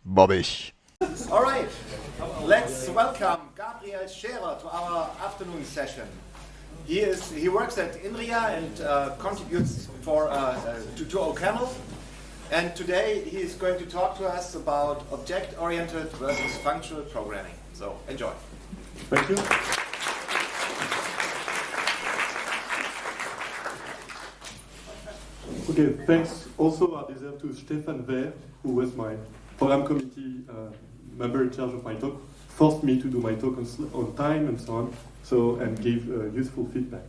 Bobby. All right, let's welcome Gabriel Scherer to our afternoon session. He works at INRIA and contributes to OCaml. And today he is going to talk to us about object-oriented versus functional programming. So enjoy. Thank you. Okay, thanks also I deserve to Stefan Wehr, who was my program committee member in charge of my talk, forced me to do my talk on time and so on, and gave useful feedback.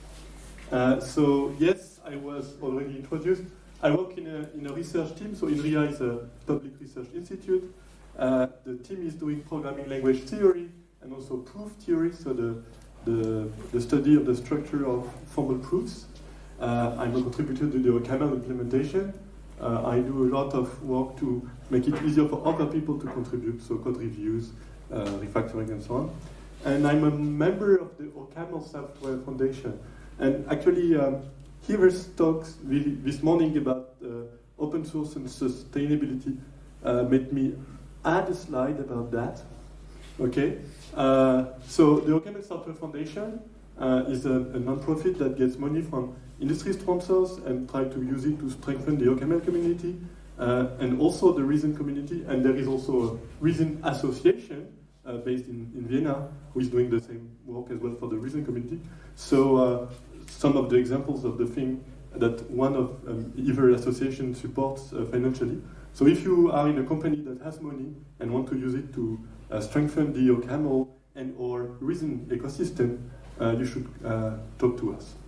So yes, I was already introduced. I work in a research team, so INRIA is a public research institute. The team is doing programming language theory and also proof theory, so the study of the structure of formal proofs. I'm a contributor to the OCaml implementation. I do a lot of work to make it easier for other people to contribute, so code reviews, refactoring, and so on. And I'm a member of the OCaml Software Foundation. And actually, Heather's talks this morning about open source and sustainability made me add a slide about that. Okay, so the OCaml Software Foundation is a non-profit that gets money from industry sponsors and try to use it to strengthen the OCaml community and also the Reason community. And there is also a Reason association based in Vienna who is doing the same work as well for the Reason community. So some of the examples of the thing that one of either association supports financially. So if you are in a company that has money and want to use it to strengthen the OCaml and or Reason ecosystem, you should talk to us.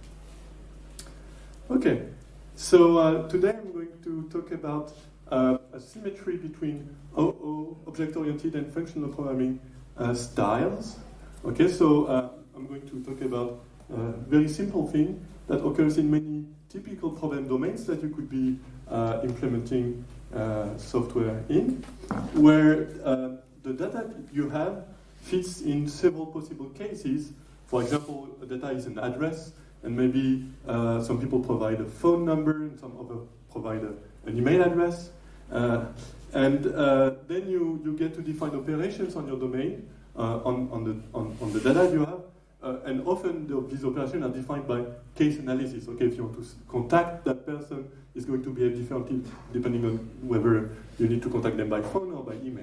Okay, so today I'm going to talk about a symmetry between OO, object-oriented, and functional programming styles. Okay, so I'm going to talk about a very simple thing that occurs in many typical problem domains that you could be implementing software in, where the data you have fits in several possible cases. For example, data is an address, and maybe some people provide a phone number, and some other provide an email address. And then you get to define operations on your domain on the data you have. And often these operations are defined by case analysis. Okay, if you want to contact that person, it's going to behave differently depending on whether you need to contact them by phone or by email.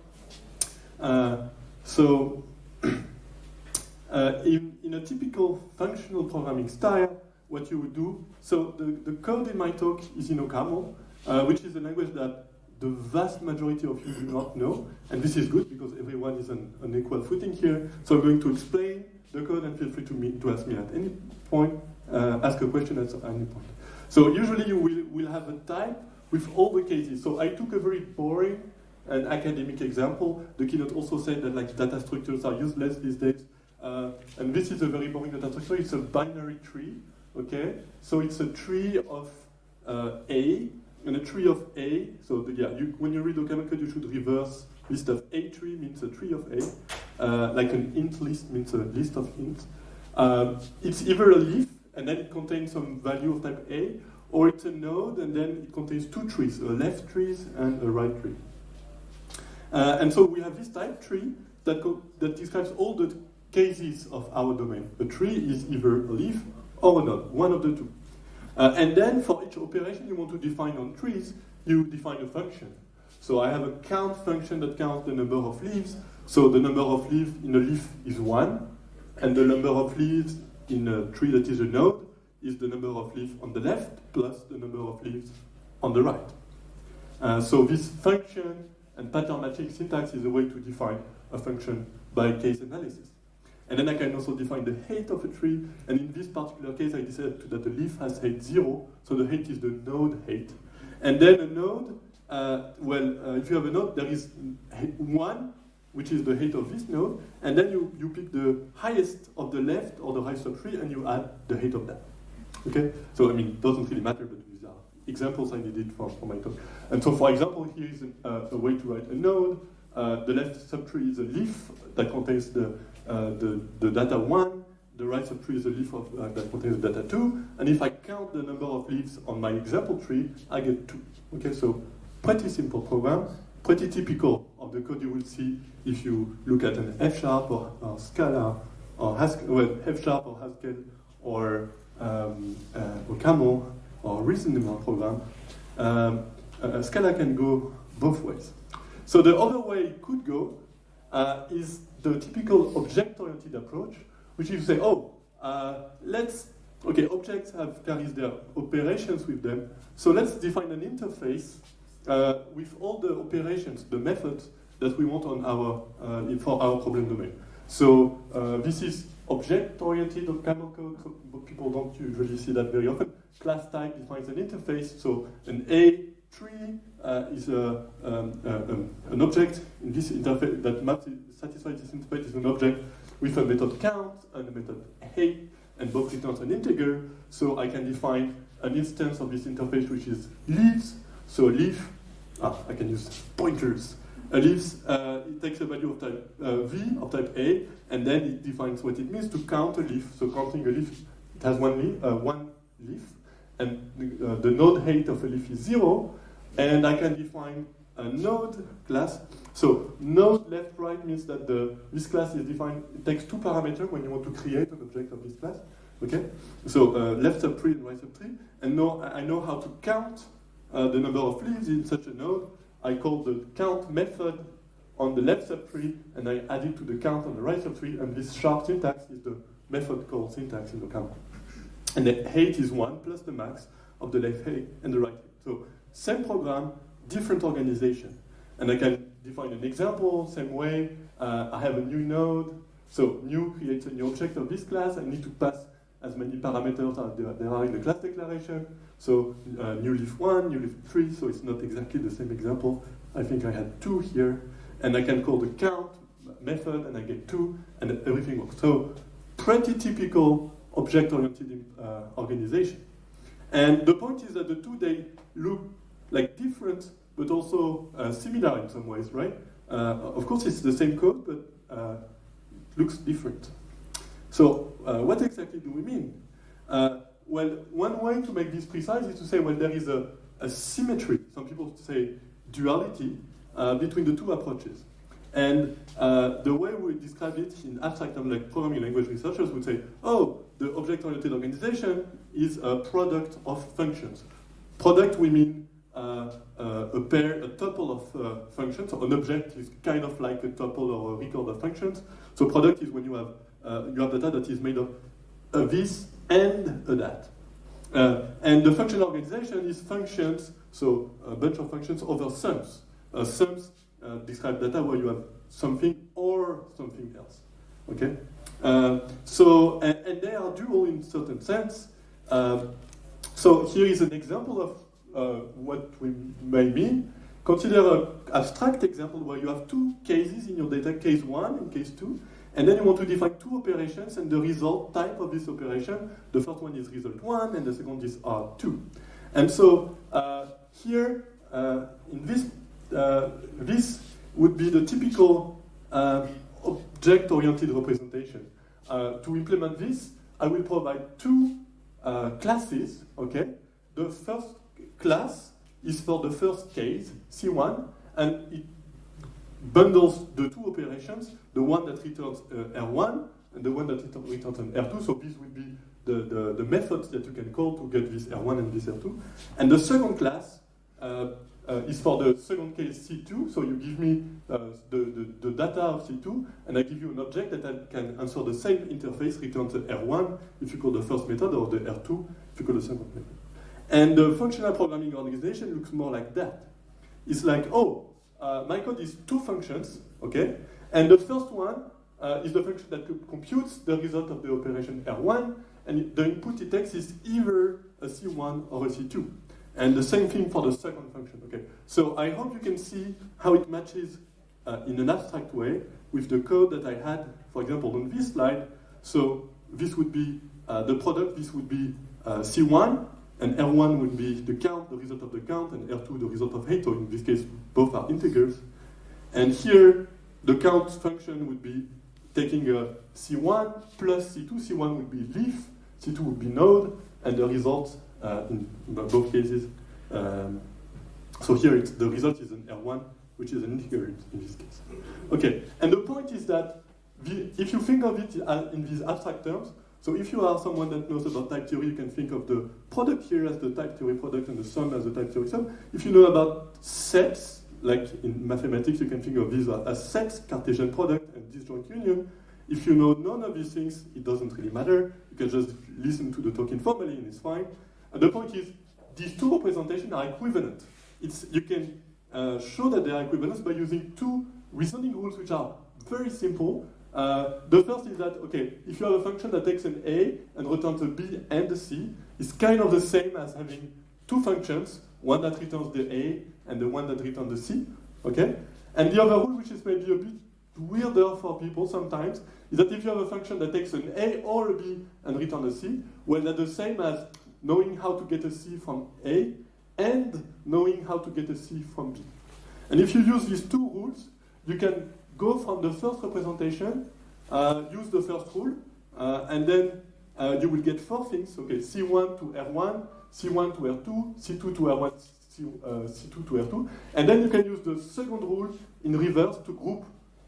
In a typical functional programming style, what you would do, so the code in my talk is in OCaml, which is a language that the vast majority of you do not know, and this is good because everyone is on equal footing here. So I'm going to explain the code, and feel free to ask me at any point, ask a question at any point. So usually you will have a type with all the cases. So I took a very boring and academic example. The keynote also said that like data structures are useless these days. And this is a very boring data structure. It's a binary tree, okay? So it's a tree of A, and a tree of A. So when you read OCaml code, you should reverse list of A tree means a tree of A. Like an int list means a list of ints. It's either a leaf, and then it contains some value of type A, or it's a node, and then it contains two trees, a left tree and a right tree. And so we have this type tree that describes all the cases of our domain. A tree is either a leaf or a node, one of the two. And then for each operation you want to define on trees, you define a function. So I have a count function that counts the number of leaves. So the number of leaves in a leaf is 1, and the number of leaves in a tree that is a node is the number of leaves on the left plus the number of leaves on the right. So this function and pattern matching syntax is a way to define a function by case analysis. And then I can also define the height of a tree, and in this particular case I decided that the leaf has height 0, so the height is the node height. And then a node, if you have a node, there is 1, which is the height of this node, and then you pick the highest of the left or the highest of tree, and you add the height of that. Okay? So, I mean, it doesn't really matter, but these are examples I needed for my talk. And so, for example, here is a way to write a node. The left subtree is a leaf that contains the data 1, the right subtree is a leaf that contains data 2, and if I count the number of leaves on my example tree, I get 2. Okay, so pretty simple program. pretty typical of the code you will see if you look at an F# or Scala or Haskell, well, F# or Haskell or Camel or reasonable program. Scala can go both ways. So the other way it could go is the typical object-oriented approach, which is you say, objects carries their operations with them, so let's define an interface with all the operations, the methods that we want on our for our problem domain. So this is object-oriented or camel code, so people don't usually see that very often. Class type defines an interface, so an A tree is an object in this interface that satisfies this interface is an object with a method count and a method height, and both returns an integer, so I can define an instance of this interface which is leaves. So a leaf, I can use pointers. A leaf, it takes a value of type V, of type A, and then it defines what it means to count a leaf. So counting a leaf, it has one leaf, and the node height of a leaf is 0, and I can define a node class. So node left right means that this class is defined, it takes 2 parameters when you want to create an object of this class. Okay? So left subtree and right subtree, and now I know how to count the number of leaves in such a node. I call the count method on the left subtree, and I add it to the count on the right subtree, and this sharp syntax is the method call syntax in the count. And the height is 1 plus the max of the left height and the right height. So same program, different organization. And I can define an example, same way. I have a new node, so new creates a new object of this class. I need to pass as many parameters as there are in the class declaration. So new leaf 1, new leaf 3, so it's not exactly the same example. I think I had 2 here. And I can call the count method, and I get 2, and everything works. So pretty typical object-oriented organization. And the point is that the two, they look like different, but also similar in some ways, right? Of course, it's the same code, but it looks different. So what exactly do we mean? Well, one way to make this precise is to say, well, there is a symmetry, some people say duality, between the two approaches. And the way we describe it in abstract terms, like programming language researchers would say, oh, the object-oriented organization is a product of functions. Product, we mean a tuple of functions. So an object is kind of like a tuple or a record of functions. So product is when you have data that is made of a this and a that. And the function organization is functions, so a bunch of functions over sums. Sums describe data where you have something or something else. Okay? And they are dual in certain sense. So here is an example of what we may mean. Consider an abstract example where you have 2 cases in your data, case 1 and case 2, and then you want to define 2 operations and the result type of this operation. The first one is result 1 and the second is R2. And so here, in this, this would be the typical object-oriented representation. To implement this, I will provide 2 classes, okay? The first class is for the first case, C1, and it bundles the 2 operations, the one that returns R1 and the one that returns an R2, so this would be the methods that you can call to get this R1 and this R2. And the second class is for the second case C2, so you give me the data of C2, and I give you an object that can answer the same interface, returns the R1 if you call the first method, or the R2 if you call the second method. And the functional programming organization looks more like that. It's like, my code is 2 functions, okay? And the first one is the function that computes the result of the operation R1, and the input it takes is either a C1 or a C2. And the same thing for the second function, okay? So I hope you can see how it matches in an abstract way with the code that I had, for example, on this slide. So this would be the product, this would be C1, and R1 would be the count, the result of the count, and R2 the result of height, so in this case, both are integers. And here, the count function would be taking a C1 plus C2. C1 would be leaf, C2 would be node, and the result in both cases. So here, the result is an R1 which is an integer in this case. Okay, and the point is that if you think of it in these abstract terms, so if you are someone that knows about type theory, you can think of the product here as the type theory product and the sum as the type theory sum. If you know about sets, like in mathematics, you can think of these as sets, Cartesian product, and disjoint union. If you know none of these things, it doesn't really matter. You can just listen to the talk informally and it's fine. And the point is, these two representations are equivalent. You can show that they are equivalent by using two reasoning rules which are very simple. The first is that, okay, if you have a function that takes an A and returns a B and a C, it's kind of the same as having two functions, one that returns the A and the one that returns the C, okay? And the other rule, which is maybe a bit weirder for people sometimes, is that if you have a function that takes an A or a B and returns a C, well, that's the same as knowing how to get a C from A and knowing how to get a C from B. And if you use these two rules, you can go from the first representation, use the first rule, and then you will get four things. Okay, C1 to R1, C1 to R2, C2 to R1, C2 to R2. And then you can use the second rule in reverse to group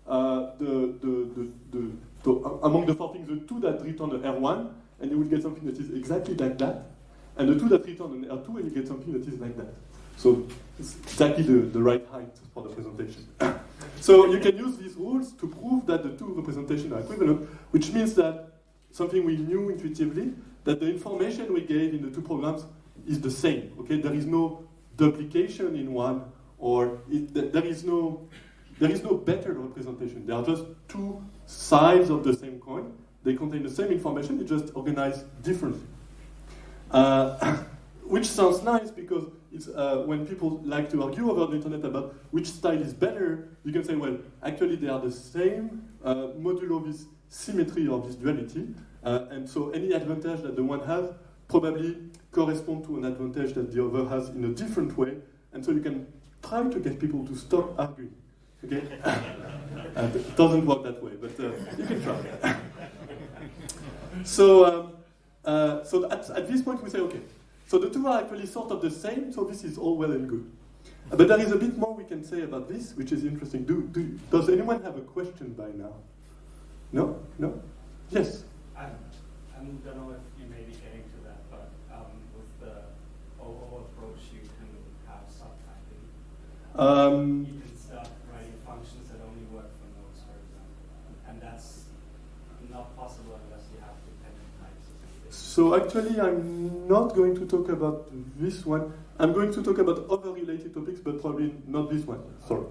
among the four things, the two that return the R1, and you will get something that is exactly like that. And the two that return an R2, and you get something that is like that. So it's exactly the right height for the presentation. So you can use these rules to prove that the two representations are equivalent, which means that something we knew intuitively, that the information we gave in the two programs is the same. Okay, there is no duplication in one, or there is no better representation. They are just two sides of the same coin. They contain the same information, it's just organized differently. Which sounds nice because it's when people like to argue over the internet about which style is better, you can say, well, actually they are the same modulo this symmetry or this duality, and so any advantage that the one has probably corresponds to an advantage that the other has in a different way, and so you can try to get people to stop arguing. Okay, it doesn't work that way, but you can try. So at this point we say, okay, so the two are actually sort of the same, so this is all well and good. But there is a bit more we can say about this, which is interesting. Does anyone have a question by now? No? No? Yes? I don't know if you may be getting to that, but with the OO approach, you can have subtyping. You can start writing functions that only work for nodes, for example. And that's not possible unless you have dependent types. So actually, I'm not going to talk about this one. I'm going to talk about other related topics, but probably not this one. Sorry.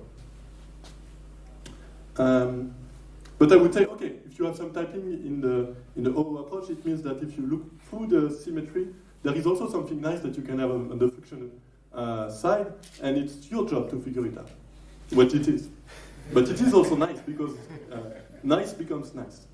But I would say, okay, if you have some typing in the OO approach, it means that if you look through the symmetry, there is also something nice that you can have on the function side, and it's your job to figure it out, what it is. But it is also nice, because nice becomes nice.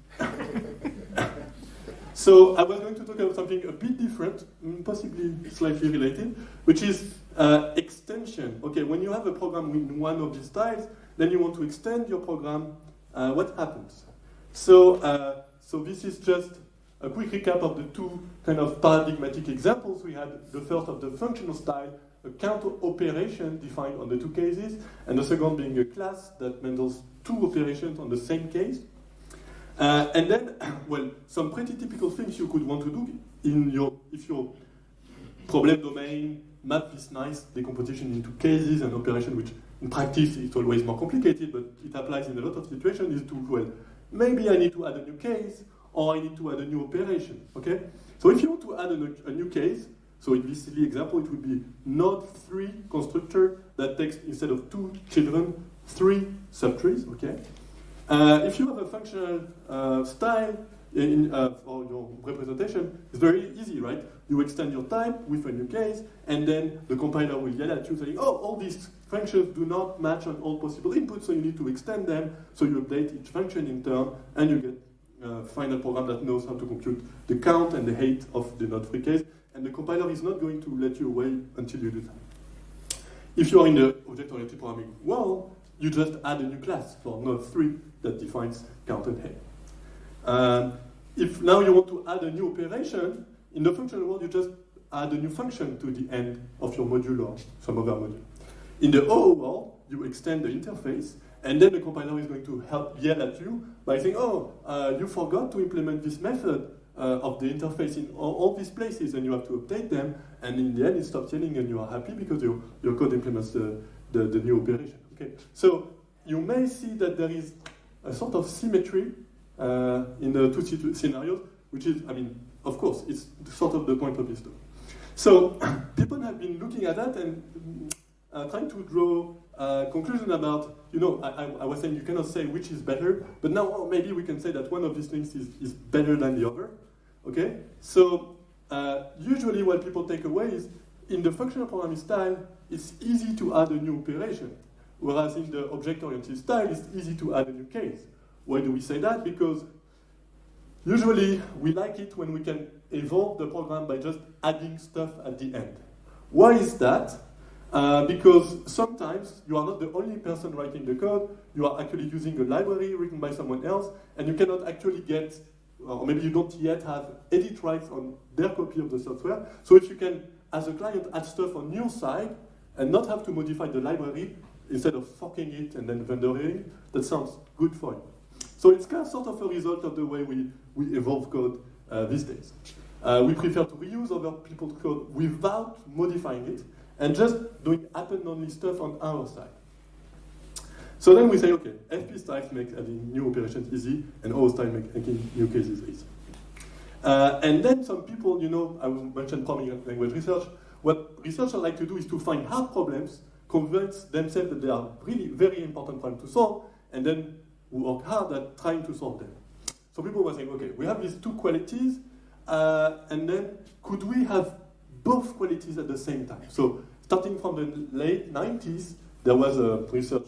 So I was going to talk about something a bit different, possibly slightly related, which is extension. Okay, when you have a program in one of these styles, then you want to extend your program. What happens? So this is just a quick recap of the two kind of paradigmatic examples. We had the first of the functional style, a count operation defined on the two cases, and the second being a class that handles two operations on the same case. And then, well, some pretty typical things you could want to do if your problem domain map this nice decomposition into cases and operation, which in practice it's always more complicated, but it applies in a lot of situations, is to, well, maybe I need to add a new case, or I need to add a new operation, okay? So if you want to add a new case, so in this silly example, it would be node3 constructor that takes, instead of 2 children, 3 subtrees, okay? If you have a functional style for your representation, it's very easy, right? You extend your type with a new case, and then the compiler will yell at you saying, oh, all these functions do not match on all possible inputs, so you need to extend them, so you update each function in turn, and you get a final program that knows how to compute the count and the height of the node3 case, and the compiler is not going to let you away until you do that. If you are in the object-oriented programming world, you just add a new class for node3 that defines count and height. If now you want to add a new operation, in the functional world, you just add a new function to the end of your module or some other module. In the OO world, you extend the interface, and then the compiler is going to yell at you by saying, oh, you forgot to implement this method of the interface in all these places, and you have to update them, and in the end it stops yelling and you are happy because your code implements the new operation. Okay? So you may see that there is a sort of symmetry in the two scenarios, which is, I mean, of course, it's sort of the point of this talk. So people have been looking at that and trying to draw a conclusion about, I was saying you cannot say which is better, but now maybe we can say that one of these things is better than the other. Okay? So usually what people take away is, in the functional programming style, it's easy to add a new operation, whereas in the object-oriented style, it's easy to add a new case. Why do we say that? Because usually we like it when we can evolve the program by just adding stuff at the end. Why is that? Because sometimes you are not the only person writing the code, you are actually using a library written by someone else, and you cannot actually get, or maybe you don't yet have edit rights on their copy of the software. So if you can, as a client, add stuff on your side and not have to modify the library instead of forking it and then vendoring, that sounds good for you. So it's kind of sort of a result of the way we evolve code these days. We prefer to reuse other people's code without modifying it, and just doing append-only stuff on our side. So then we say, okay, FP styles make adding new operations easy, and O style make making new cases easy. And then some people, I mentioned programming language research. What researchers like to do is to find hard problems, convince themselves that they are really very important problems to solve, and then work hard at trying to solve them. So people were saying, okay, we have these two qualities, and then could we have both qualities at the same time? So starting from the late 90s, there was a research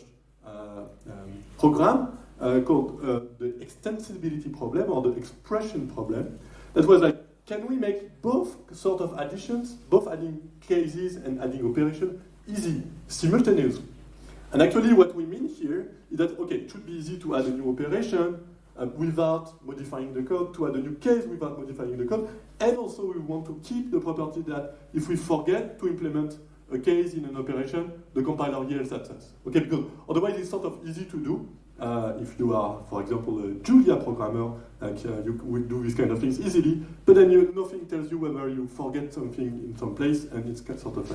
program called the extensibility problem, or the expression problem, that was like, can we make both sort of additions, both adding cases and adding operation, easy, simultaneously? And actually what we mean here is that, okay, it should be easy to add a new operation without modifying the code, to add a new case without modifying the code, and also we want to keep the property that if we forget to implement a case in an operation, the compiler yells at us. Okay, because otherwise it's sort of easy to do. If you are, for example, a Julia programmer, like you would do these kind of things easily, but then nothing tells you whether you forget something in some place, and it's sort of like.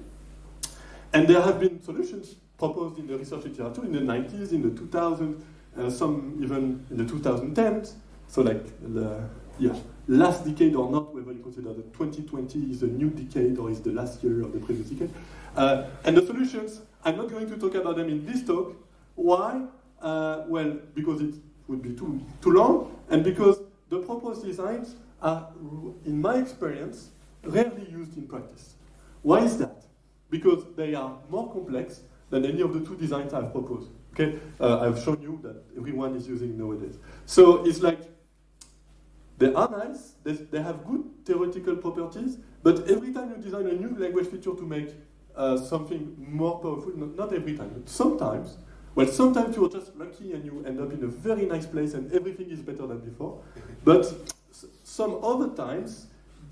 And there have been solutions proposed in the research literature in the 90s, in the 2000s, some even in the 2010s. So like last decade or not, whether you consider that 2020 is a new decade or is the last year of the previous decade. And the solutions, I'm not going to talk about them in this talk. Why? Well, because it would be too long, and because the proposed designs are, in my experience, rarely used in practice. Why is that? Because they are more complex than any of the two designs I've proposed. Okay, I've shown you that everyone is using nowadays. So it's like, they are nice, they have good theoretical properties, but every time you design a new language feature to make something more powerful, not every time, but sometimes, well, sometimes you're just lucky and you end up in a very nice place and everything is better than before. But some other times,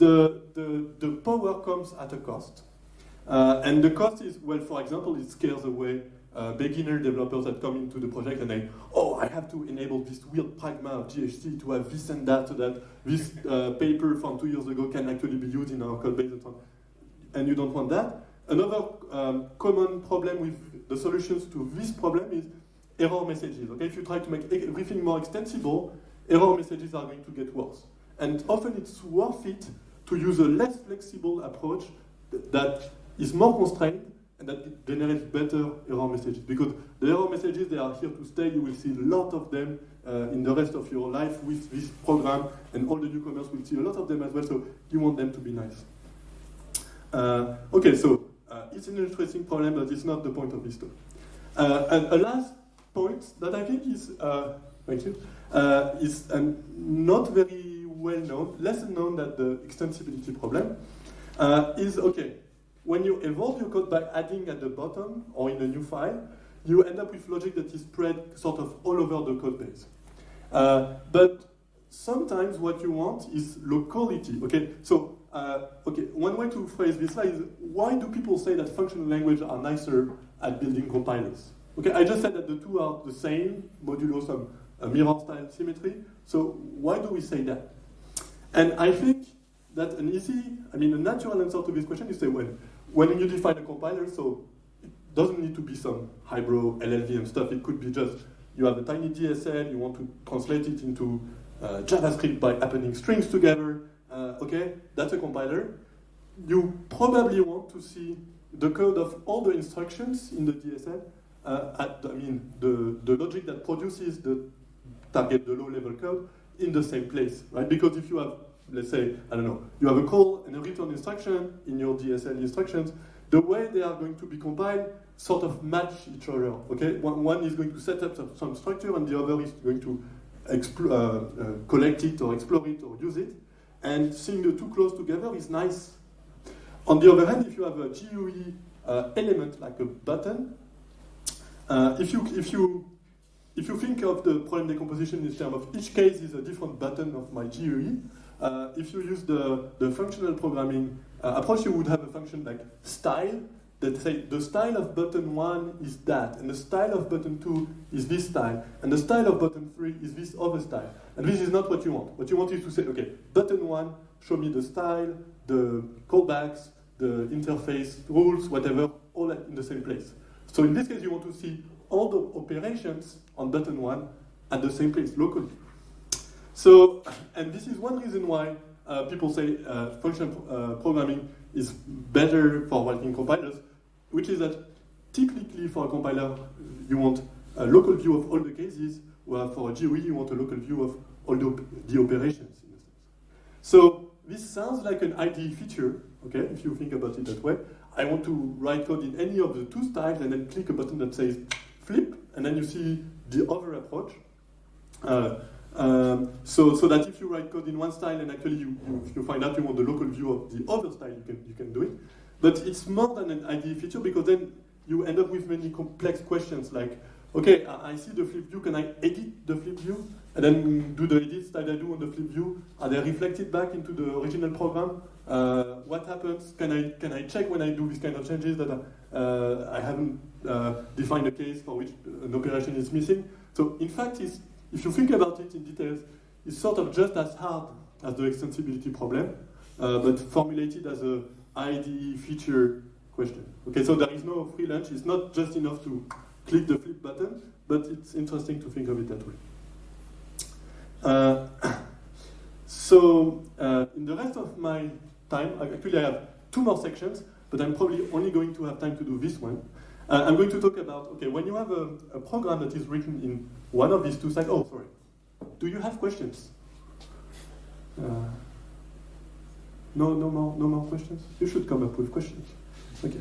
the power comes at a cost. And the cost is, well, for example, it scares away beginner developers that come into the project and they, oh, I have to enable this weird pragma of GHC to have this and that, so that this paper from 2 years ago can actually be used in our code base and so on. And you don't want that. Another common problem with the solutions to this problem is error messages. Okay, if you try to make everything more extensible, error messages are going to get worse. And often it's worth it to use a less flexible approach that is more constrained and that generates better error messages. Because the error messages, they are here to stay. You will see a lot of them in the rest of your life with this program, and all the newcomers will see a lot of them as well, so you want them to be nice. Okay, so it's an interesting problem, but it's not the point of this talk. And a last point that I think is, thank you, is not very well known, less known than the extensibility problem, is, okay, when you evolve your code by adding at the bottom or in a new file, you end up with logic that is spread sort of all over the code base. But sometimes what you want is locality. Okay, so okay, one way to phrase this slide is, why do people say that functional languages are nicer at building compilers. Okay, I just said that the two are the same, modulo some mirror style symmetry. So why do we say that? And I think that a natural answer to this question is say when you define a compiler, so it doesn't need to be some highbrow LLVM stuff. It could be just you have a tiny DSL, you want to translate it into JavaScript by appending strings together. Okay, that's a compiler. You probably want to see the code of all the instructions in the DSL. The logic that produces the target, the low-level code, in the same place, right? Because if you have, let's say, I don't know, you have a call and a return instruction in your DSL instructions, the way they are going to be compiled sort of match each other, okay? One is going to set up some structure and the other is going to collect it or explore it or use it. And seeing the two close together is nice. On the other hand, if you have a GUI element like a button, if you think of the problem decomposition in terms of each case is a different button of my GUI, if you use the functional programming approach, you would have a function like style that say the style of button 1 is that, and the style of button 2 is this style, and the style of button 3 is this other style. And this is not what you want. What you want is to say, okay, button 1, show me the style, the callbacks, the interface rules, whatever, all in the same place. So in this case, you want to see all the operations on button 1 at the same place, locally. So, and this is one reason why people say functional programming is better for writing compilers, which is that typically for a compiler, you want a local view of all the cases, where for a GUI, you want a local view of all the operations. In a sense. So this sounds like an IDE feature, okay, if you think about it that way. I want to write code in any of the two styles and then click a button that says flip, and then you see the other approach. So that if you write code in one style and actually you find out you want the local view of the other style, you can do it. But it's more than an IDE feature because then you end up with many complex questions like, okay, I see the flip view, can I edit the flip view? And then do the edits that I do on the flip view? Are they reflected back into the original program? What happens? Can I check when I do these kind of changes that I haven't defined a case for which an operation is missing? So in fact, if you think about it in details, it's sort of just as hard as the extensibility problem, but formulated as a IDE feature question. Okay, so there is no free lunch. It's not just enough to click the flip button, but it's interesting to think of it that way. In the rest of my time, actually I have 2 more sections, but I'm probably only going to have time to do this one. I'm going to talk about, okay, when you have a program that is written in one of these two styles, oh, sorry. Do you have questions? No more questions? You should come up with questions. Okay.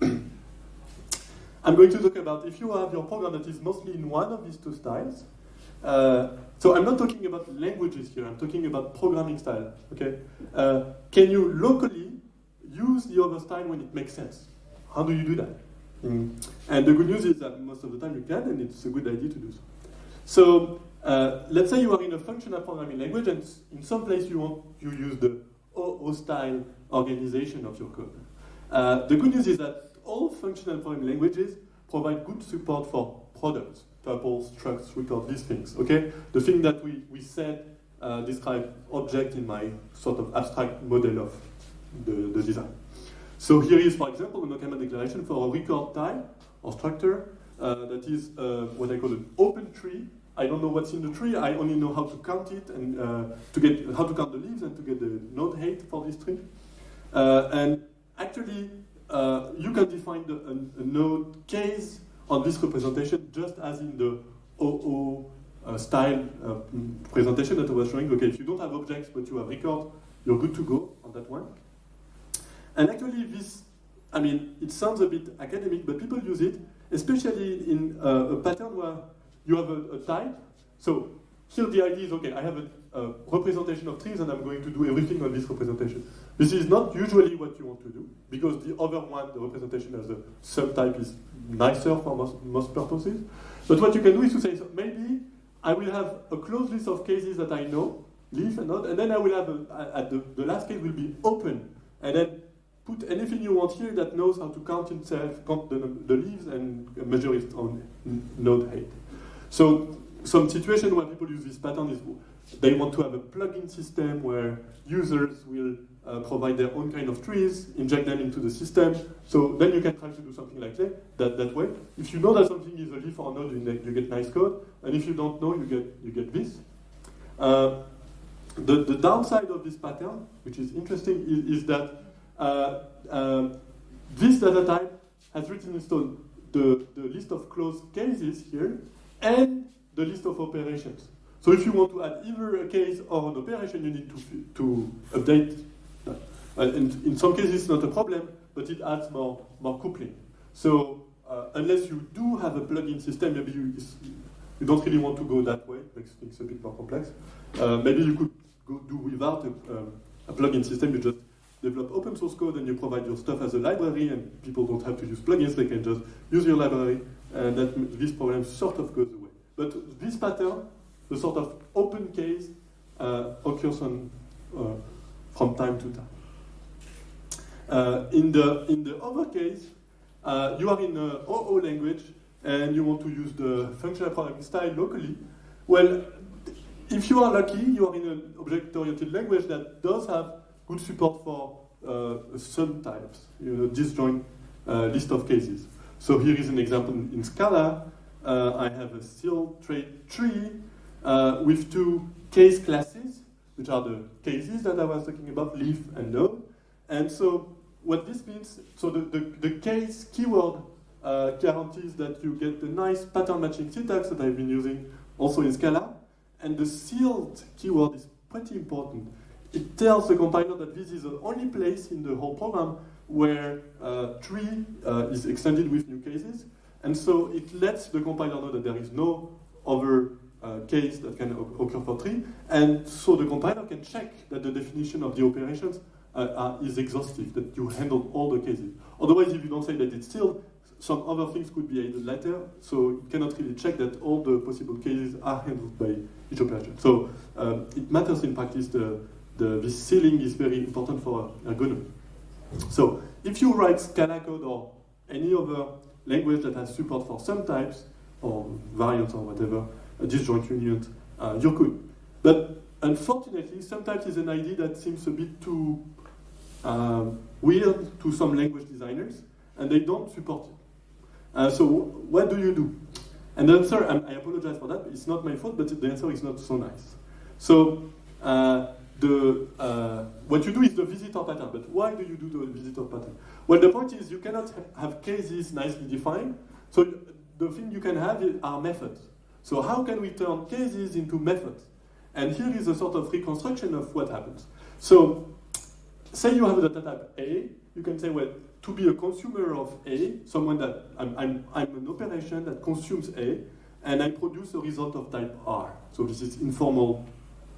I'm going to talk about if you have your program that is mostly in one of these two styles. So I'm not talking about languages here, I'm talking about programming style, okay? Can you locally use the other style when it makes sense? How do you do that? And the good news is that most of the time you can, and it's a good idea to do so. So let's say you are in a functional programming language, and in some place you use the OO style organization of your code. The good news is that all functional programming languages provide good support for products, tuples, structs, records, these things. Okay, the thing that we said describe object in my sort of abstract model of the design. So here is, for example, an Okama declaration for a record type or structure that is what I call an open tree. I don't know what's in the tree. I only know how to count it and how to count the leaves and to get the node height for this tree. And actually, you can define a node case on this representation just as in the OO style presentation that I was showing. Okay, if you don't have objects but you have record, you're good to go on that one. And actually this, I mean, it sounds a bit academic, but people use it, especially in a pattern where you have a type. So here the idea is, okay, I have a representation of trees and I'm going to do everything on this representation. This is not usually what you want to do, because the other one, the representation as a subtype, is nicer for most purposes. But what you can do is to say, so maybe I will have a closed list of cases that I know, leaf and node, and then I will have, the last case will be open. And then put anything you want here that knows how to count itself, count the leaves, and measure its own node height. So some situation where people use this pattern is they want to have a plugin system where users will provide their own kind of trees, inject them into the system. So then you can try to do something like that way. If you know that something is a leaf or a node, you get nice code, and if you don't know, you get this. The downside of this pattern, which is interesting, is that this data type has written in stone the list of closed cases here and the list of operations. So if you want to add either a case or an operation, you need to update that. And in some cases, it's not a problem, but it adds more coupling. So unless you do have a plugin system, maybe you don't really want to go that way. Makes things a bit more complex. Maybe you could do without a plugin system. You just develop open source code and you provide your stuff as a library, and people don't have to use plugins. They can just use your library, and this problem sort of goes away. But this pattern, the sort of open case, occurs from time to time. In the other case, you are in a OO language and you want to use the functional programming style locally. Well, if you are lucky, you are in an object-oriented language that does have good support for subtypes, disjoint list of cases. So here is an example in Scala. I have a seal trait tree with two case classes, which are the cases that I was talking about, leaf and node. And so what this means, so the case keyword guarantees that you get the nice pattern matching syntax that I've been using also in Scala. And the sealed keyword is pretty important. It tells the compiler that this is the only place in the whole program where tree is extended with new cases. And so it lets the compiler know that there is no other case that can occur for tree. And so the compiler can check that the definition of the operations is exhaustive, that you handle all the cases. Otherwise, if you don't say that it's sealed, some other things could be added later, so you cannot really check that all the possible cases are handled by each operation. So it matters in practice. This sealing is very important for ergonomy. So if you write Scala code or any other language that has support for some types or variants or whatever, disjoint unions, you're good. But unfortunately, sometimes is an idea that seems a bit too weird to some language designers, and they don't support it. So what do you do? And the answer, I apologize for that, it's not my fault, but the answer is not so nice. So what you do is the visitor pattern. But why do you do the visitor pattern? Well, the point is you cannot have cases nicely defined. So the thing you can have are methods. So how can we turn cases into methods? And here is a sort of reconstruction of what happens. So say you have a data type A. You can say, well, to be a consumer of A, someone that I'm an operation that consumes A, and I produce a result of type R. So this is informal,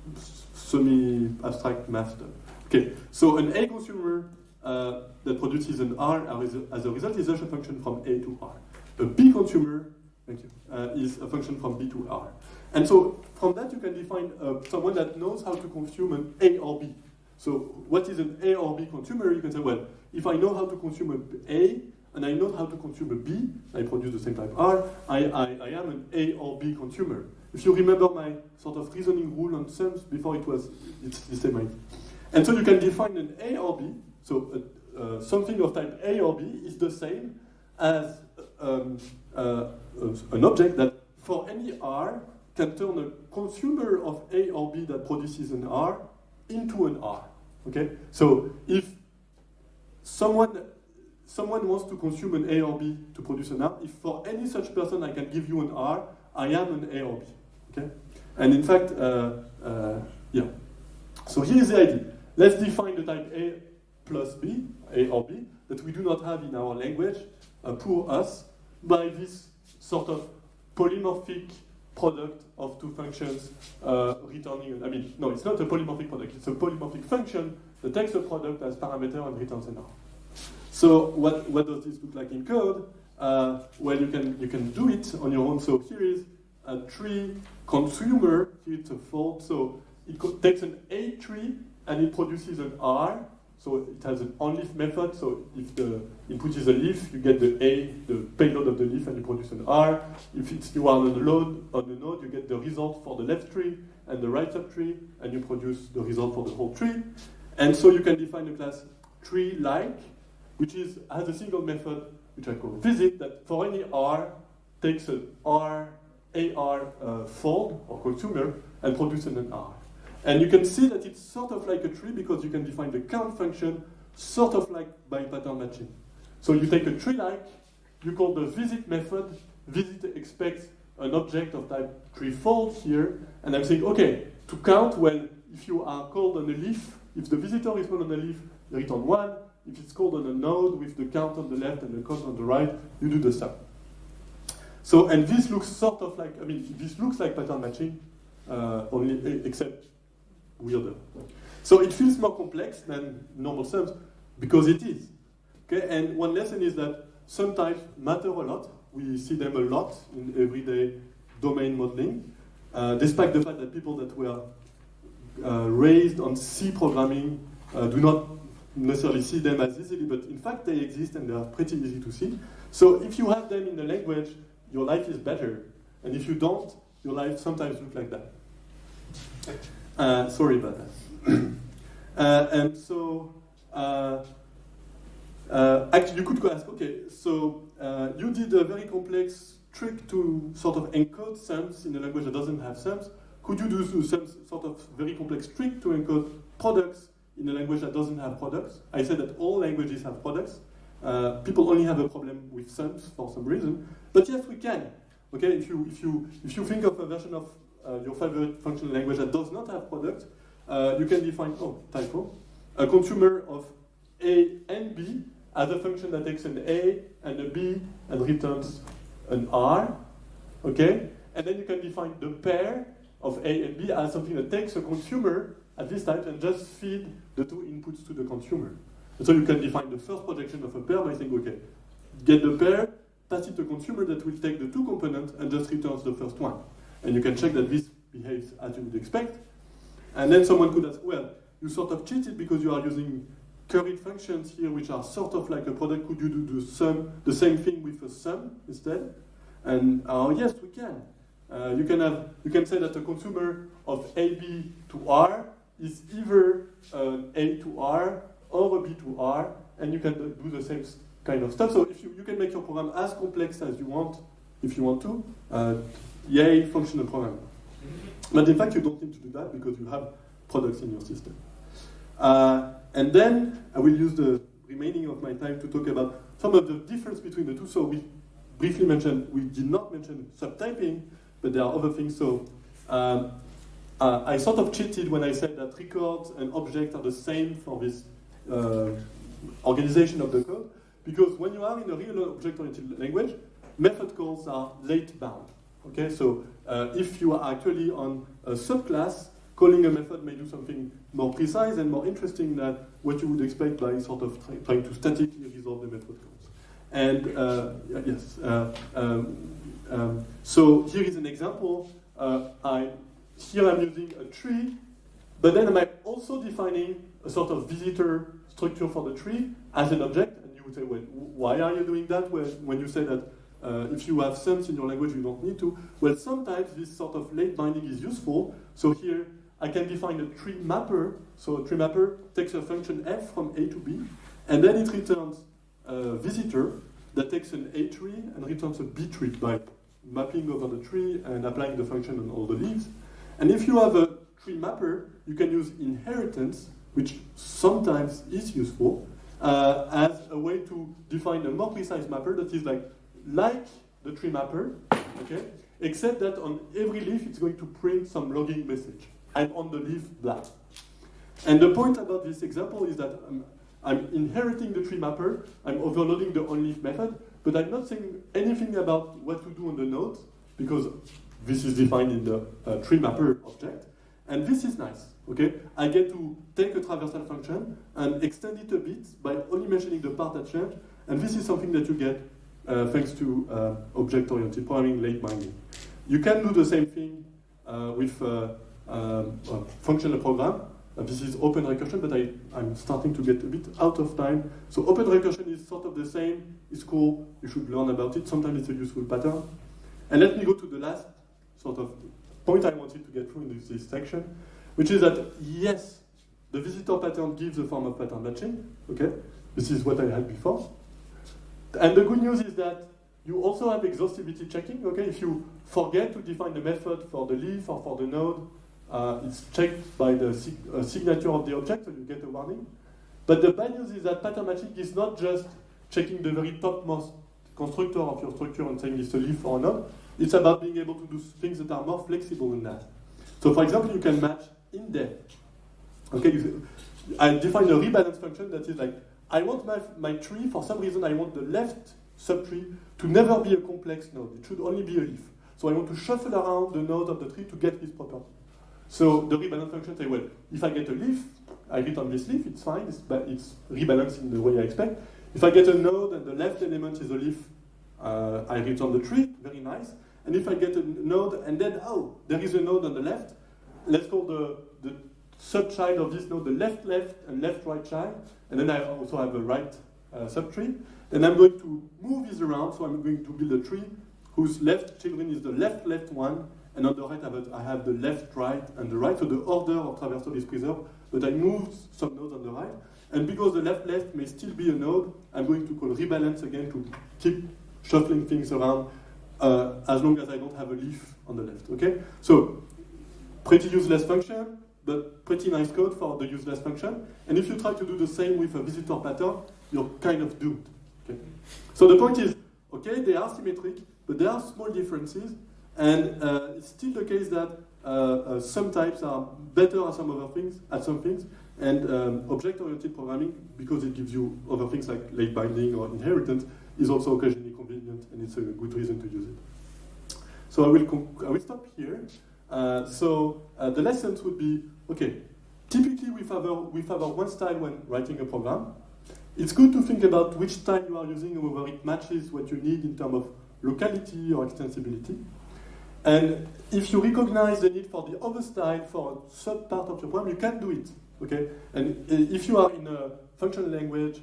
semi-abstract math stuff. Okay, so an A consumer that produces an R as a result is just a function from A to R. A B consumer, thank you, is a function from B to R. And so from that you can define someone that knows how to consume an A or B. So what is an A or B consumer? You can say, well, if I know how to consume an A and I know how to consume a B, I produce the same type R, I am an A or B consumer. If you remember my sort of reasoning rule on sums before it's the same idea. And so you can define an A or B, so something of type A or B is the same as an object that for any R can turn a consumer of A or B that produces an R into an R. Okay? So if someone wants to consume an A or B to produce an R, if for any such person I can give you an R, I am an A or B. Okay? And in fact, yeah. So here is the idea. Let's define the type A plus B, A or B, that we do not have in our language, poor us, by this sort of polymorphic product of two functions returning, I mean, no, it's not a polymorphic product, it's a polymorphic function that takes a product as parameter and returns an R. So what does this look like in code? Well, you can do it on your own. So here is a tree consumer, here it's a fault, so it takes an A tree and it produces an R So it has an onLeaf method. So if the input is a leaf, you get the payload of the leaf, and you produce an R. If you are on the node, you get the result for the left tree and the right subtree, and you produce the result for the whole tree. And so you can define a class tree-like, which has a single method, which I call visit, that for any R takes an AR fold or consumer and produces an R. And you can see that it's sort of like a tree because you can define the count function sort of like by pattern matching. So you take a tree-like, you call the visit method, visit expects an object of type treefold here, and I'm saying, okay, to count, well, if you are called on a leaf, if the visitor is called on a leaf, you return 1. If it's called on a node with the count on the left and the count on the right, you do the sum. So, and this looks sort of like, this looks like pattern matching, only except weirder. So it feels more complex than normal sums because it is. Okay, and one lesson is that sum types matter a lot. We see them a lot in everyday domain modeling, despite the fact that people that were raised on C programming do not necessarily see them as easily, but in fact they exist and they are pretty easy to see. So if you have them in the language, your life is better, and if you don't, your life sometimes looks like that. Sorry about that. And so, actually, you could go ask, okay, so you did a very complex trick to sort of encode sums in a language that doesn't have sums. Could you do some sort of very complex trick to encode products in a language that doesn't have products? I said that all languages have products. People only have a problem with sums for some reason, but yes, we can. Okay, if you think of a version of your favorite functional language that does not have products, you can define a consumer of A and B as a function that takes an A and a B and returns an R. Okay, and then you can define the pair of A and B as something that takes a consumer at this type and just feed the two inputs to the consumer. And so you can define the first projection of a pair by saying, okay, get the pair, pass it to a consumer that will take the two components and just returns the first one. And you can check that this behaves as you would expect. And then someone could ask, well, you sort of cheated because you are using curried functions here, which are sort of like a product. Could you do the same thing with a sum instead? And yes, we can. You can say that a consumer of AB to R is either an A to R or a B to R, and you can do the same kind of stuff. So if you can make your program as complex as you want, if you want to. Yay, functional programming. But in fact, you don't need to do that because you have products in your system. And then I will use the remaining of my time to talk about some of the difference between the two. So we briefly mentioned, we did not mention subtyping, but there are other things. So I sort of cheated when I said that records and objects are the same for this organization of the code, because when you are in a real object-oriented language, method calls are late bound. Okay, so if you are actually on a subclass, calling a method may do something more precise and more interesting than what you would expect by sort of trying to statically resolve the method calls. And yes, so here is an example. Here I'm using a tree, but then I'm also defining a sort of visitor structure for the tree as an object. And you would say, well, why are you doing that when you say that if you have sums in your language, you don't need to? Well, sometimes this sort of late binding is useful. So here I can define a tree mapper. So a tree mapper takes a function f from A to B, and then it returns a visitor that takes an A tree and returns a B tree by mapping over the tree and applying the function on all the leaves. And if you have a tree mapper, you can use inheritance, which sometimes is useful, as a way to define a more precise mapper that is like the tree mapper, okay? Except that on every leaf it's going to print some logging message, and on the leaf blah. And the point about this example is that I'm inheriting the tree mapper, I'm overloading the onLeaf method, but I'm not saying anything about what to do on the nodes, because this is defined in the tree mapper object. And this is nice, okay? I get to take a traversal function and extend it a bit by only mentioning the part that changed, and this is something that you get thanks to object-oriented programming, late binding. You can do the same thing with a functional program. This is open recursion, but I'm starting to get a bit out of time. So open recursion is sort of the same. It's cool. You should learn about it. Sometimes it's a useful pattern. And let me go to the last sort of point I wanted to get through in this section, which is that, yes, the visitor pattern gives a form of pattern matching. Okay, this is what I had before. And the good news is that you also have exhaustivity checking. Okay, if you forget to define the method for the leaf or for the node, it's checked by the signature of the object, so you get a warning. But the bad news is that pattern matching is not just checking the very topmost constructor of your structure and saying it's a leaf or a node. It's about being able to do things that are more flexible than that. So, for example, you can match in depth. Okay, I define a rebalance function that is like, I want my tree, for some reason, I want the left subtree to never be a complex node. It should only be a leaf. So I want to shuffle around the nodes of the tree to get this property. So the rebalance function says, well, if I get a leaf, I return this leaf, it's fine, it's rebalanced in the way I expect. If I get a node and the left element is a leaf, I return the tree, very nice. And if I get a node and then, oh, there is a node on the left, let's call the subchild of this node the left and left-right child, and then I also have a right subtree. Then I'm going to move this around, so I'm going to build a tree whose left children is the left one, and on the right I have the left, right, and the right, so the order of traversal is preserved, but I moved some nodes on the right, and because the left may still be a node, I'm going to call rebalance again to keep shuffling things around as long as I don't have a leaf on the left, okay? So, pretty useless function, but pretty nice code for the useless function, and if you try to do the same with a visitor pattern, you're kind of doomed, okay? So the point is, okay, they are symmetric, but there are small differences, and it's still the case that some types are better at some things, and object-oriented programming, because it gives you other things like late binding or inheritance, is also occasionally convenient, and it's a good reason to use it. So I will stop here. The lessons would be, okay, typically we favor one style when writing a program. It's good to think about which style you are using and whether it matches what you need in terms of locality or extensibility. And if you recognize the need for the other style for a sub-part of your program, you can do it, okay? And if you are in a functional language,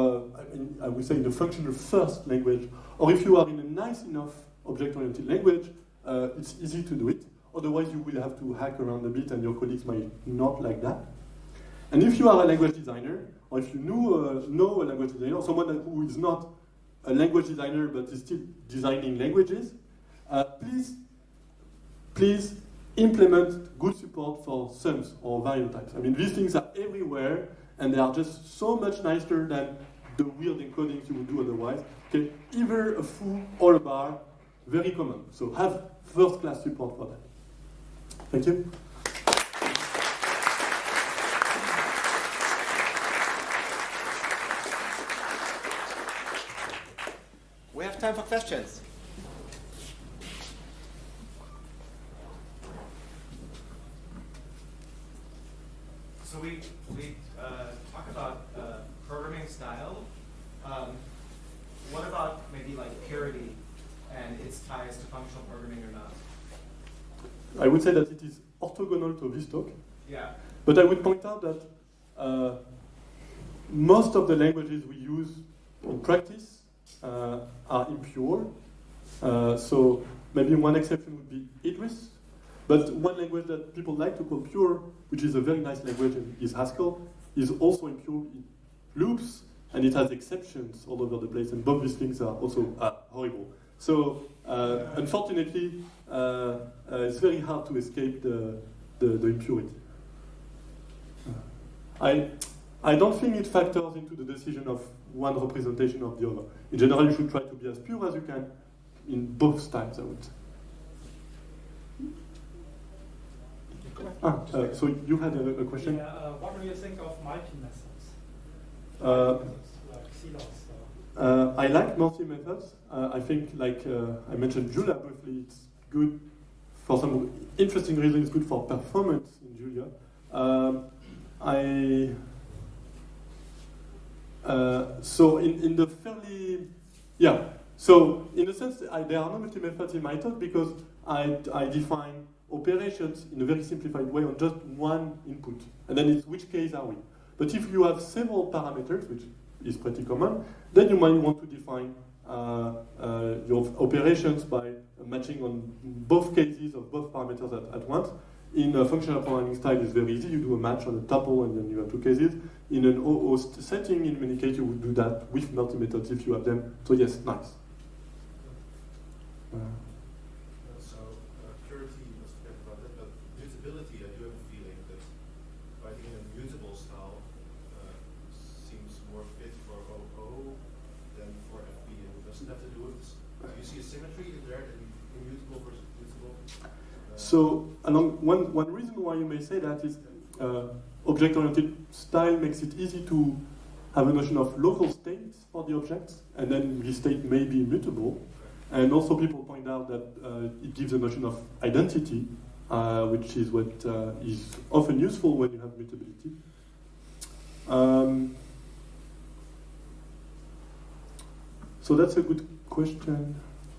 I would say in a functional first language, or if you are in a nice enough object-oriented language, it's easy to do it. Otherwise, you will have to hack around a bit, and your colleagues might not like that. And if you are a language designer, or if you know a language designer, or someone who is not a language designer but is still designing languages, please implement good support for sums or variant types. I mean, these things are everywhere, and they are just so much nicer than the weird encodings you would do otherwise. Okay, either a foo or a bar, very common. So have first-class support for that. Thank you. We have time for questions. So we talk about programming style. What about maybe like parity and its ties to functional programming or not? I would say that it is orthogonal to this talk. Yeah. But I would point out that most of the languages we use in practice are impure. So maybe one exception would be Idris. But one language that people like to call pure, which is a very nice language and is Haskell, is also impure. It loops, and it has exceptions all over the place, and both these things are also horrible. So unfortunately, it's very hard to escape the impurity. I don't think it factors into the decision of one representation of the other. In general, you should try to be as pure as you can in both styles, I would say. So you had a question? Yeah, what do you think of multi-methods? Like CLOS? I like multi-methods. I think, like I mentioned Julia briefly, it's good for some interesting reasons. It's good for performance in Julia. So in the fairly, yeah. So in a sense, there are no multi-methods in my talk because I define operations in a very simplified way on just one input. And then it's which case are we? But if you have several parameters, which is pretty common, then you might want to define your operations by matching on both cases of both parameters at once. In a functional programming style, it's very easy. You do a match on a tuple and then you have two cases. In an OO setting, in many cases, you would do that with multi-methods if you have them. So yes, nice. Purity, you must forget about that, but mutability, I do have a feeling that writing in a mutable style seems more fit for OO than for FB, and it doesn't have to do with this. Do you see a symmetry in there, immutable versus mutable? So, one reason why you may say that is object-oriented style makes it easy to have a notion of local states for the objects, and then the state may be immutable. And also people point out that it gives a notion of identity, which is what is often useful when you have mutability. So that's a good question.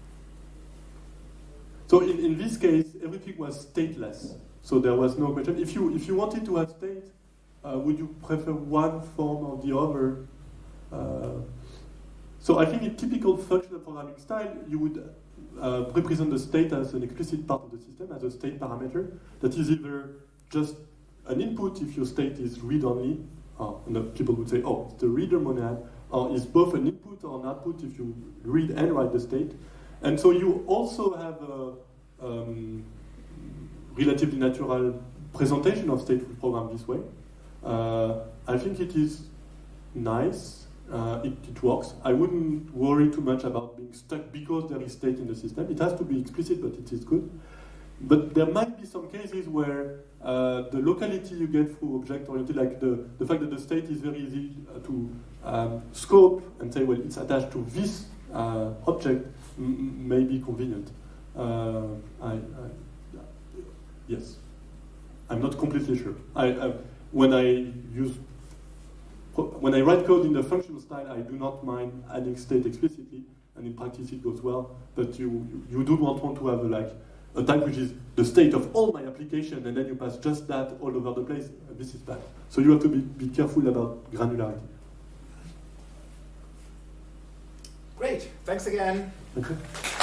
So in this case, everything was stateless. So there was no question. If you wanted to have state, would you prefer one form or the other? So I think in typical functional programming style, you would represent the state as an explicit part of the system, as a state parameter that is either just an input if your state is read-only, and people would say, oh, it's the reader monad, or is both an input or an output if you read and write the state. And so you also have a relatively natural presentation of stateful program this way. I think it is nice. It works. I wouldn't worry too much about being stuck because there is state in the system. It has to be explicit, but it is good. But there might be some cases where the locality you get through object-oriented, like the fact that the state is very easy to scope and say, well, it's attached to this object, may be convenient. Yes. I'm not completely sure. When I write code in the functional style, I do not mind adding state explicitly, and in practice it goes well. But you do not want to have a type which is the state of all my application, and then you pass just that all over the place. This is bad. So you have to be careful about granularity. Great. Thanks again. Okay.